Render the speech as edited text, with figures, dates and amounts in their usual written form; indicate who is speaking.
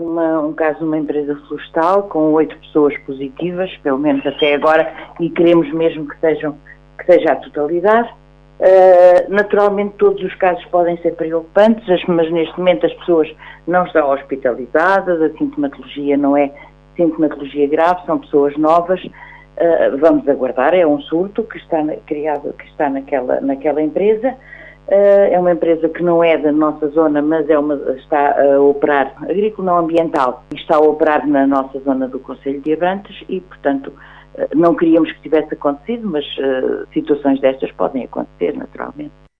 Speaker 1: um caso de uma empresa florestal com 8 pessoas positivas, pelo menos até agora, e queremos mesmo que seja a totalidade. Naturalmente todos os casos podem ser preocupantes, mas neste momento as pessoas não estão hospitalizadas, a sintomatologia não é sintomatologia grave, são pessoas novas. Vamos aguardar, é um surto que está naquela empresa. É uma empresa que não é da nossa zona, mas está a operar, agrícola não ambiental, e está a operar na nossa zona do Concelho de Abrantes e, portanto, não queríamos que tivesse acontecido, mas situações destas podem acontecer naturalmente.